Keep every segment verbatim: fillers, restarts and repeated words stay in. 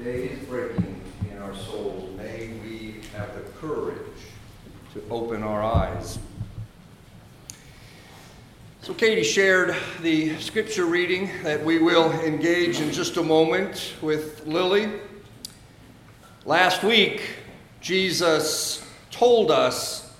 day is breaking in our souls. May we have the courage to open our eyes. So Katie shared the scripture reading that we will engage in just a moment with Lily. Last week, Jesus told us,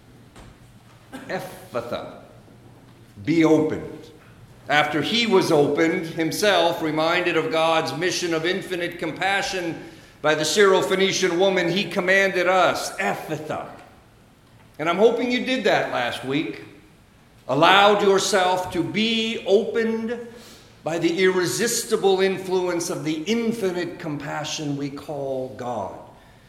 Ephphatha, be opened. After he was opened himself, reminded of God's mission of infinite compassion by the Syrophoenician woman, he commanded us, Ephphatha. And I'm hoping you did that last week. Allowed yourself to be opened by the irresistible influence of the infinite compassion we call God.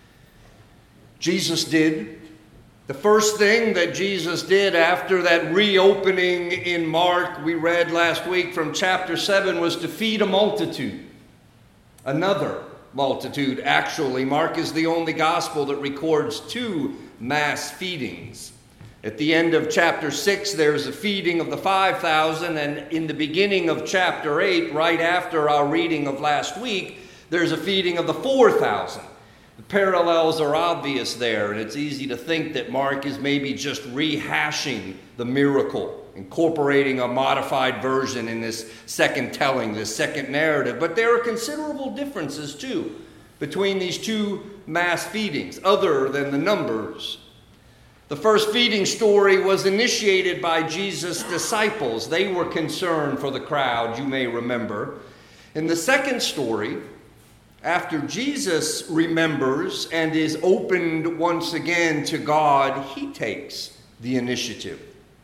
Jesus did. The first thing that Jesus did after that reopening in Mark, we read last week from chapter seven, was to feed a multitude. Another multitude, actually. Mark is the only gospel that records two mass feedings. At the end of chapter six, there's a feeding of the five thousand, and in the beginning of chapter eight, right after our reading of last week, there's a feeding of the four thousand. The parallels are obvious there, and it's easy to think that Mark is maybe just rehashing the miracle, incorporating a modified version in this second telling, this second narrative. But there are considerable differences, too, between these two mass feedings, other than the numbers. The first feeding story was initiated by Jesus' disciples. They were concerned for the crowd, you may remember. In the second story, after Jesus remembers and is opened once again to God, he takes the initiative.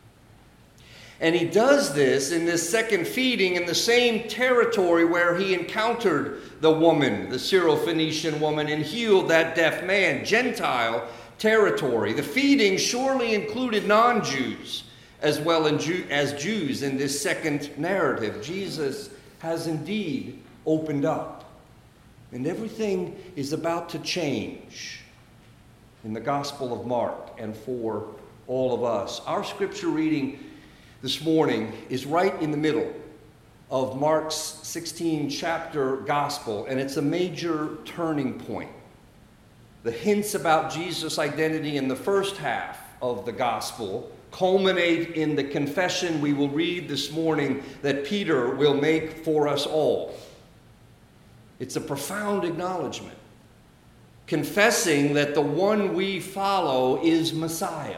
And he does this in this second feeding in the same territory where he encountered the woman, the Syrophoenician woman, and healed that deaf man, Gentile territory. The feeding surely included non-Jews as well as Jews in this second narrative. Jesus has indeed opened up. And everything is about to change in the Gospel of Mark and for all of us. Our scripture reading this morning is right in the middle of Mark's sixteenth chapter Gospel, and it's a major turning point. The hints about Jesus' identity in the first half of the Gospel culminate in the confession we will read this morning that Peter will make for us all. It's a profound acknowledgement, confessing that the one we follow is Messiah.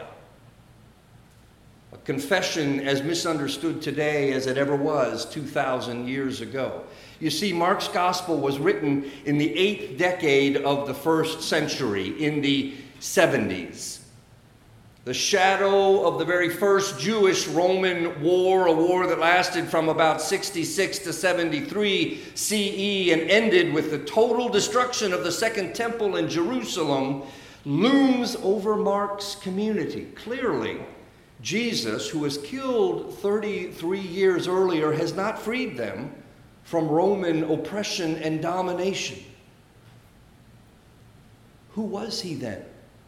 A confession as misunderstood today as it ever was two thousand years ago. You see, Mark's gospel was written in the eighth decade of the first century, in the seventies. The shadow of the very first Jewish-Roman war, a war that lasted from about sixty-six to seventy-three C E and ended with the total destruction of the Second Temple in Jerusalem, looms over Mark's community. Clearly, Jesus, who was killed thirty-three years earlier, has not freed them from Roman oppression and domination. Who was he then?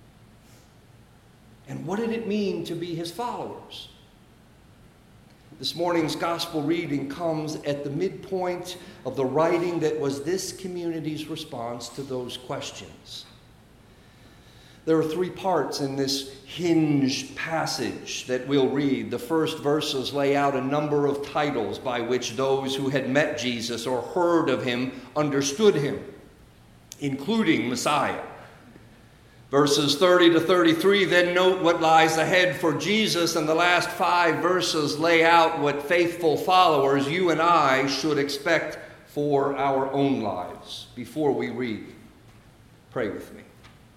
And what did it mean to be his followers? This morning's gospel reading comes at the midpoint of the writing that was this community's response to those questions. There are three parts in this hinged passage that we'll read. The first verses lay out a number of titles by which those who had met Jesus or heard of him understood him, including Messiah. Verses thirty to thirty-three then note what lies ahead for Jesus, and the last five verses lay out what faithful followers, you and I, should expect for our own lives. Before we read, pray with me.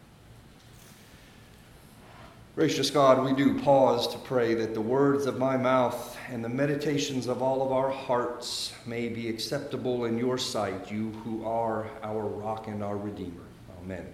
Gracious God, we do pause to pray that the words of my mouth and the meditations of all of our hearts may be acceptable in your sight, you who are our rock and our Redeemer. Amen.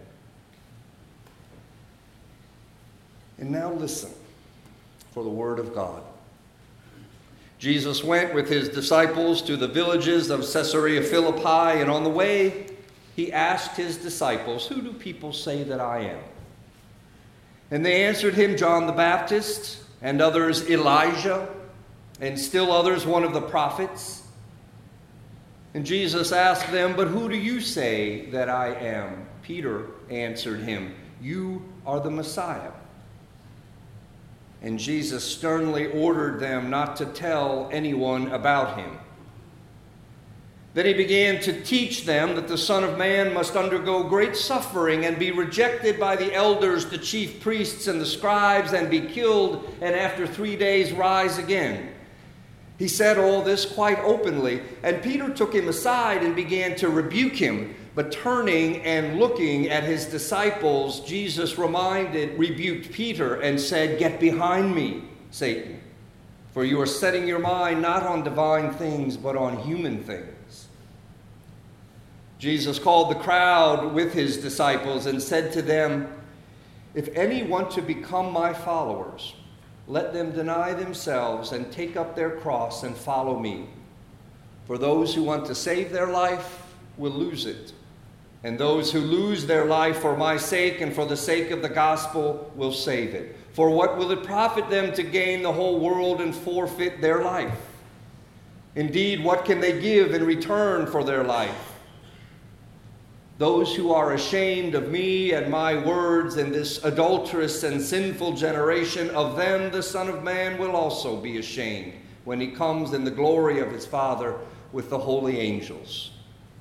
And now listen for the word of God. Jesus went with his disciples to the villages of Caesarea Philippi, and on the way he asked his disciples, "Who do people say that I am?" And they answered him, "John the Baptist, and others Elijah, and still others one of the prophets." And Jesus asked them, "But who do you say that I am?" Peter answered him, "You are the Messiah." And Jesus sternly ordered them not to tell anyone about him. Then he began to teach them that the Son of Man must undergo great suffering and be rejected by the elders, the chief priests, and the scribes, and be killed, and after three days rise again. He said all this quite openly, and Peter took him aside and began to rebuke him. But turning and looking at his disciples, Jesus reminded, rebuked Peter and said, "Get behind me, Satan, for you are setting your mind not on divine things, but on human things." Jesus called the crowd with his disciples and said to them, "If any want to become my followers, let them deny themselves and take up their cross and follow me. For those who want to save their life will lose it, and those who lose their life for my sake and for the sake of the gospel will save it. For what will it profit them to gain the whole world and forfeit their life? Indeed, what can they give in return for their life? Those who are ashamed of me and my words in this adulterous and sinful generation, of them the Son of Man will also be ashamed when he comes in the glory of his Father with the holy angels."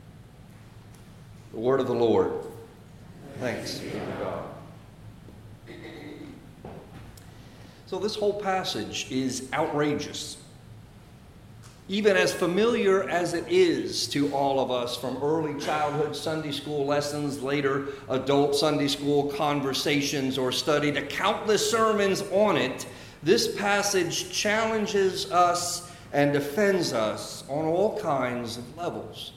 The word of the Lord. Thanks be to God. So this whole passage is outrageous. Even as familiar as it is to all of us from early childhood Sunday school lessons, later adult Sunday school conversations, or study to countless sermons on it, this passage challenges us and defends us on all kinds of levels.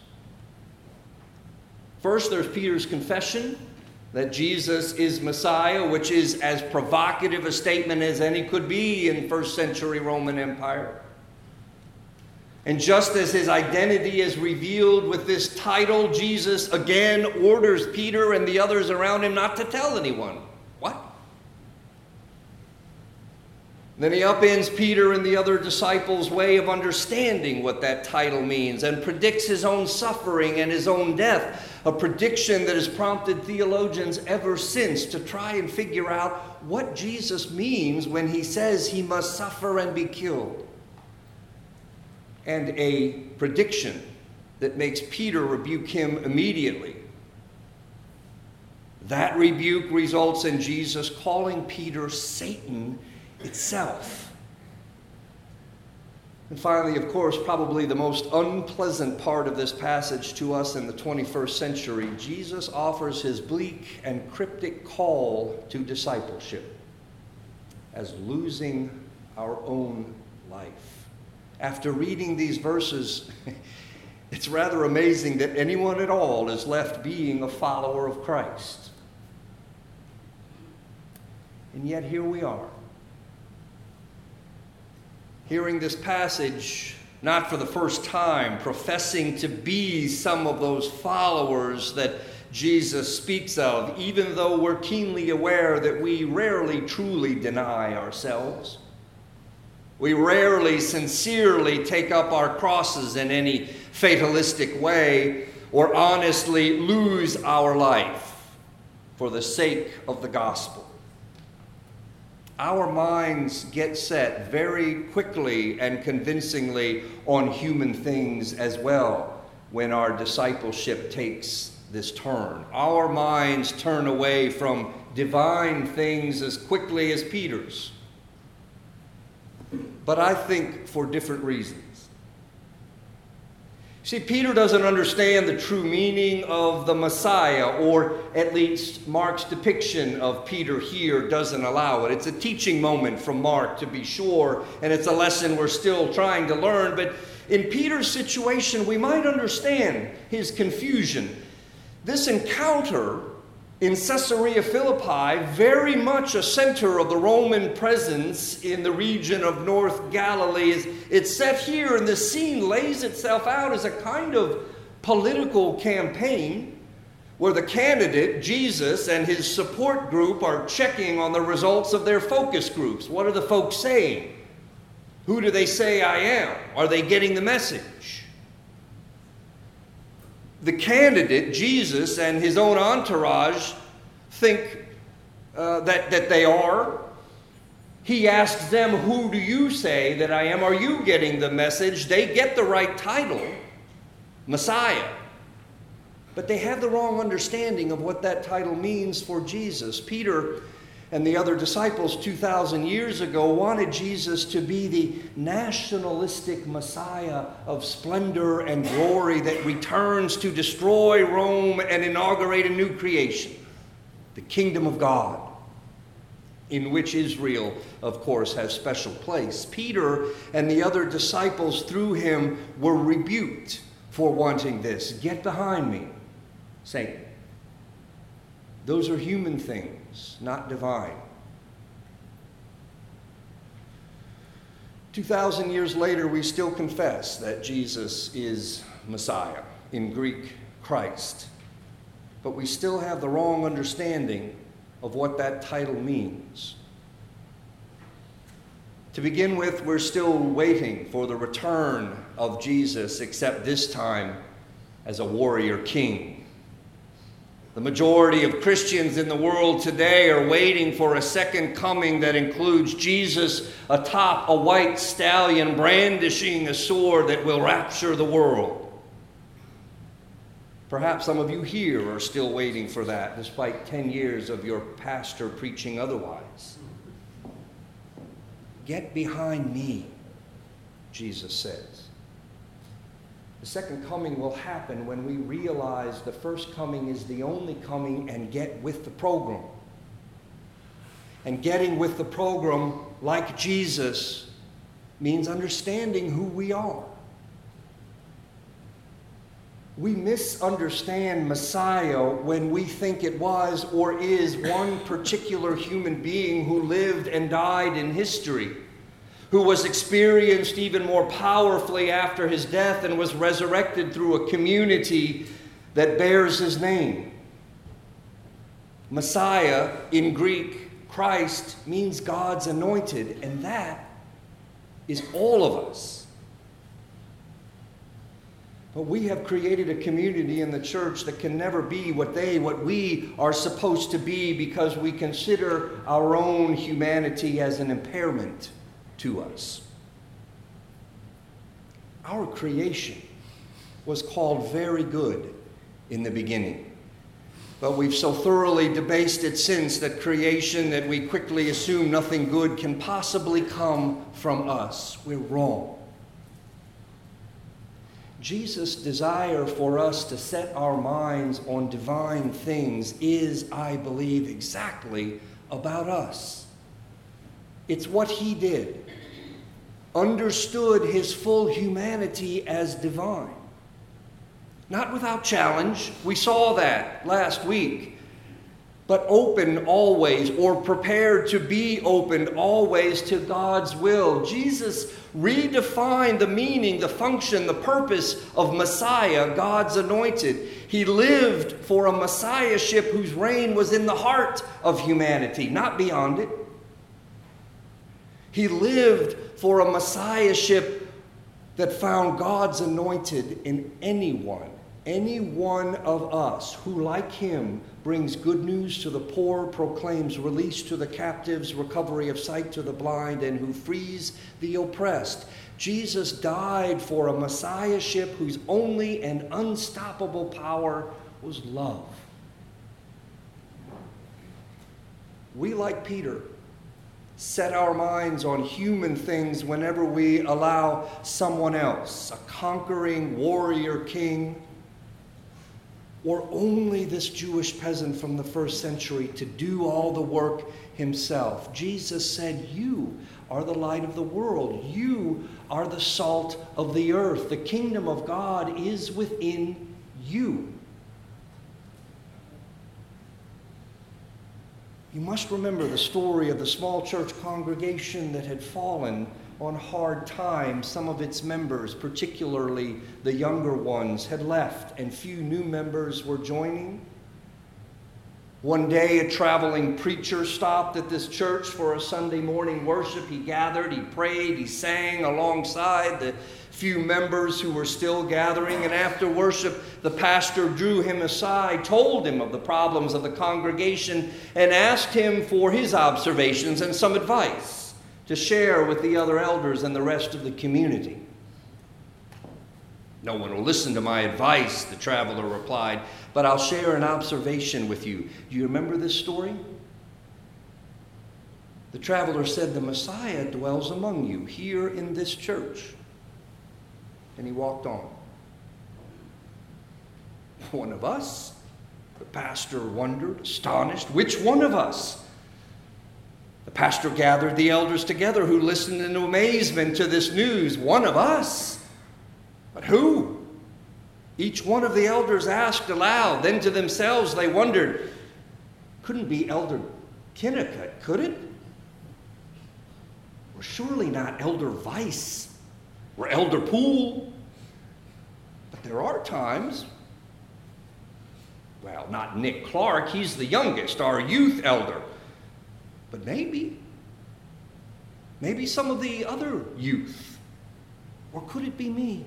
First, there's Peter's confession that Jesus is Messiah, which is as provocative a statement as any could be in first century Roman Empire. And just as his identity is revealed with this title, Jesus again orders Peter and the others around him not to tell anyone. What? Then he upends Peter and the other disciples' way of understanding what that title means and predicts his own suffering and his own death, a prediction that has prompted theologians ever since to try and figure out what Jesus means when he says he must suffer and be killed. And a prediction that makes Peter rebuke him immediately. That rebuke results in Jesus calling Peter Satan itself. And finally, of course, probably the most unpleasant part of this passage to us in the twenty-first century, Jesus offers his bleak and cryptic call to discipleship as losing our own life. After reading these verses, it's rather amazing that anyone at all is left being a follower of Christ. And yet here we are, hearing this passage, not for the first time, professing to be some of those followers that Jesus speaks of, even though we're keenly aware that we rarely truly deny ourselves. We rarely sincerely take up our crosses in any fatalistic way or honestly lose our life for the sake of the gospel. Our minds get set very quickly and convincingly on human things as well when our discipleship takes this turn. Our minds turn away from divine things as quickly as Peter's. But I think for different reasons. See, Peter doesn't understand the true meaning of the Messiah, or at least Mark's depiction of Peter here doesn't allow it. It's a teaching moment from Mark, to be sure, and it's a lesson we're still trying to learn. But in Peter's situation, we might understand his confusion. This encounter in Caesarea Philippi, very much a center of the Roman presence in the region of North Galilee, it's set here, and the scene lays itself out as a kind of political campaign where the candidate, Jesus, and his support group are checking on the results of their focus groups. What are the folks saying? Who do they say I am? Are they getting the message? the candidate, Jesus, and his own entourage think uh, that, that they are. He asks them, who do you say that I am? Are you getting the message? They get the right title, Messiah. But they have the wrong understanding of what that title means for Jesus. Peter and the other disciples two thousand years ago wanted Jesus to be the nationalistic Messiah of splendor and glory that returns to destroy Rome and inaugurate a new creation, the kingdom of God, in which Israel, of course, has special place. Peter and the other disciples through him were rebuked for wanting this. Get behind me, Satan. Those are human things, not divine. Two thousand years later, we still confess that Jesus is Messiah, in Greek, Christ. But we still have the wrong understanding of what that title means. To begin with, we're still waiting for the return of Jesus, except this time as a warrior king. The majority of Christians in the world today are waiting for a second coming that includes Jesus atop a white stallion brandishing a sword that will rapture the world. Perhaps some of you here are still waiting for that, despite ten years of your pastor preaching otherwise. Get behind me, Jesus says. The second coming will happen when we realize the first coming is the only coming and get with the program. And getting with the program, like Jesus, means understanding who we are. We misunderstand Messiah when we think it was or is one particular human being who lived and died in history, who was experienced even more powerfully after his death and was resurrected through a community that bears his name. Messiah, in Greek, Christ, means God's anointed, and that is all of us. But we have created a community in the church that can never be what they, what we are supposed to be, because we consider our own humanity as an impairment to us. Our creation was called very good in the beginning, but we've so thoroughly debased it since that creation that we quickly assume nothing good can possibly come from us. We're wrong. Jesus' desire for us to set our minds on divine things is, I believe, exactly about us. It's what he did. Understood his full humanity as divine. Not without challenge. We saw that last week. But open always, or prepared to be opened always to God's will. Jesus redefined the meaning, the function, the purpose of Messiah, God's anointed. He lived for a Messiahship whose reign was in the heart of humanity, not beyond it. He lived for a Messiahship that found God's anointed in anyone, any one of us who, like him, brings good news to the poor, proclaims release to the captives, recovery of sight to the blind, and who frees the oppressed. Jesus died for a Messiahship whose only and unstoppable power was love. We, like Peter, set our minds on human things whenever we allow someone else, a conquering warrior king, or only this Jewish peasant from the first century, to do all the work himself. Jesus said, you are the light of the world. You are the salt of the earth. The kingdom of God is within you. You must remember the story of the small church congregation that had fallen on hard times. Some of its members, particularly the younger ones, had left, and few new members were joining. One day, a traveling preacher stopped at this church for a Sunday morning worship. He gathered, he prayed, he sang alongside the few members who were still gathering. And after worship, the pastor drew him aside, told him of the problems of the congregation, and asked him for his observations and some advice to share with the other elders and the rest of the community. "No one will listen to my advice," the traveler replied, "but I'll share an observation with you. Do you remember this story?" The traveler said, "The Messiah dwells among you here in this church." And he walked on. "One of us?" The pastor wondered, astonished. "Which one of us?" The pastor gathered the elders together, who listened in amazement to this news. "One of us? But who?" Each one of the elders asked aloud. Then to themselves they wondered, "Couldn't be Elder Kennicott, could it? Or surely not Elder Weiss or Elder Poole? But there are times, well, not Nick Clark, he's the youngest, our youth elder. But maybe, maybe some of the other youth. Or could it be me?"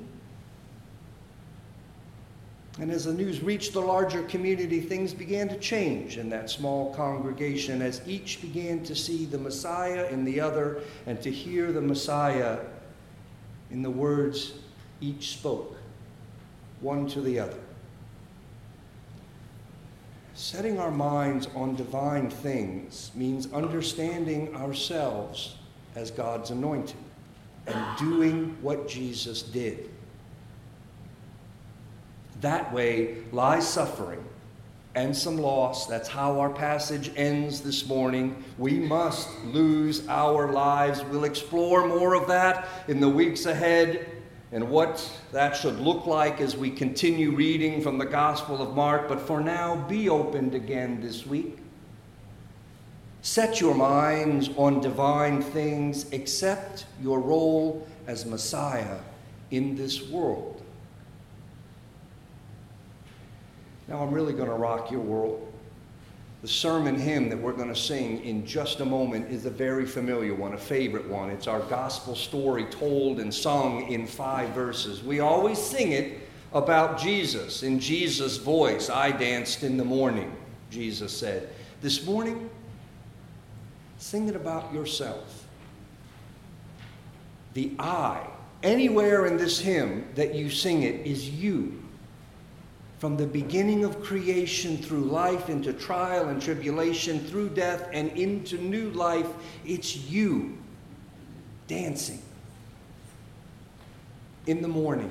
And as the news reached the larger community, things began to change in that small congregation as each began to see the Messiah in the other and to hear the Messiah in the words each spoke, one to the other. Setting our minds on divine things means understanding ourselves as God's anointed and doing what Jesus did. That way lies suffering and some loss. That's how our passage ends this morning. We must lose our lives. We'll explore more of that in the weeks ahead and what that should look like as we continue reading from the Gospel of Mark. But for now, be opened again this week. Set your minds on divine things. Accept your role as Messiah in this world. Now I'm really going to rock your world. The sermon hymn that we're going to sing in just a moment is a very familiar one, a favorite one. It's our gospel story told and sung in five verses. We always sing it about Jesus, in Jesus' voice. "I danced in the morning," Jesus said. This morning, sing it about yourself. The I, anywhere in this hymn that you sing it, is you. From the beginning of creation through life, into trial and tribulation, through death and into new life, it's you dancing in the morning,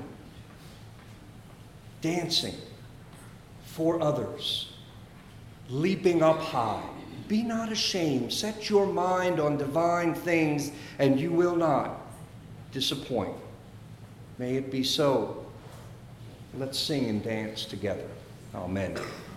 dancing for others, leaping up high. Be not ashamed. Set your mind on divine things, and you will not disappoint. May it be so. Let's sing and dance together. Amen.